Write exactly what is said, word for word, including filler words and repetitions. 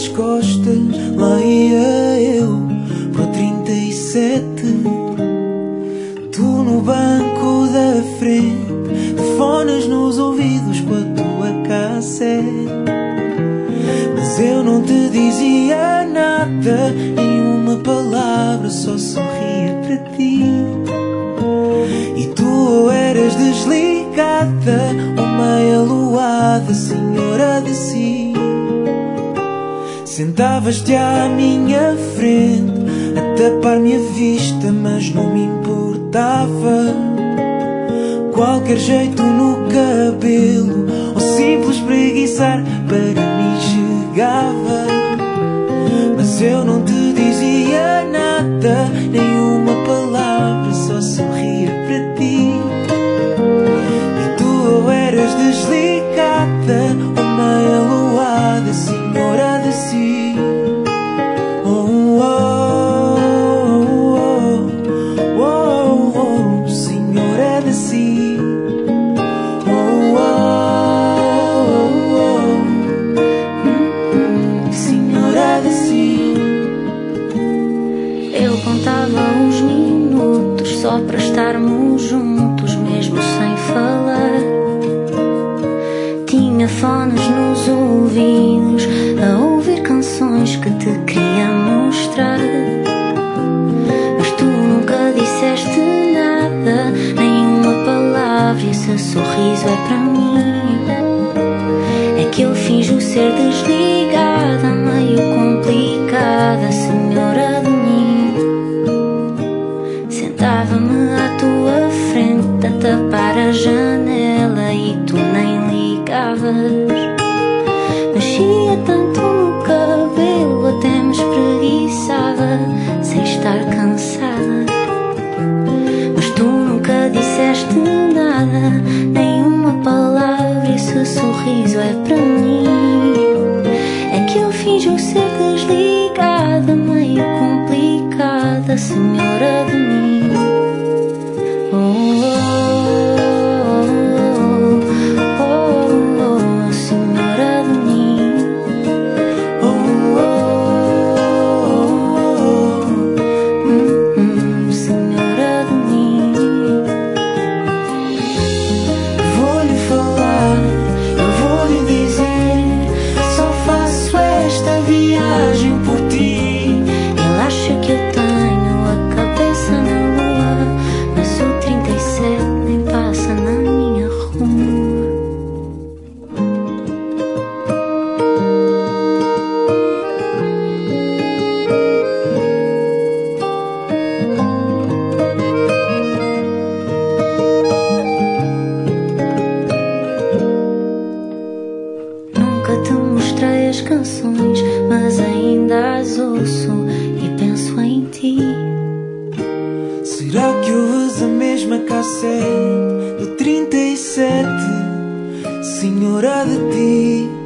costas, lá ia eu pro trinta e sete. Tu no banco da frente, de fones nos ouvidos com a tua cassete. Mas eu não te dizia nada, nenhuma palavra, só sorria para ti. E tu ou eras desligada ou meia luada, senhora de si. Sentavas-te à minha frente, a tapar-me a vista, mas não me importava. Qualquer jeito no cabelo ou simples preguiçar para mim chegava. Mas eu não te dizia nada, nenhuma palavra, só sorria para ti. E tu ou eras desligada ou meia luada, senhora de si. Oh, oh, oh, oh, oh, oh, senhora de si. Oh, oh, oh, oh, senhora de si. Eu contava os minutos só para estarmos juntos, mesmo sem falar. Tinha fones nos ouvidos a ouvir canções que te queria mostrar. Mas tu nunca disseste nada, nenhuma palavra, e esse sorriso é para mim. É que eu finjo ser desligada, meio complicada, senhora de mim. Sentava-me à tua frente a tapar a janela e tu nem ligavas. Mexia tanto no cabelo, até me espreguiçava sem estar cansada. Mas tu nunca disseste nada, nenhuma palavra, esse sorriso é para mim. É que eu finjo ser desligada, meio complicada, senhora de mim. Oh, oh, oh, oh, oh, senhora de mim. Oh, oh, oh, oh, hum, hum, senhora de mim. Vou-lhe falar, eu vou-lhe dizer, só faço esta viagem por ti. Ele acha que eu tenho a cabeça na lua, mas o trinta e sete nem passa na minha rua. Nunca te mostrei as canções, mas ainda as ouço e penso em ti. Será que ouves a mesma cassete do trinta e sete, senhora de ti?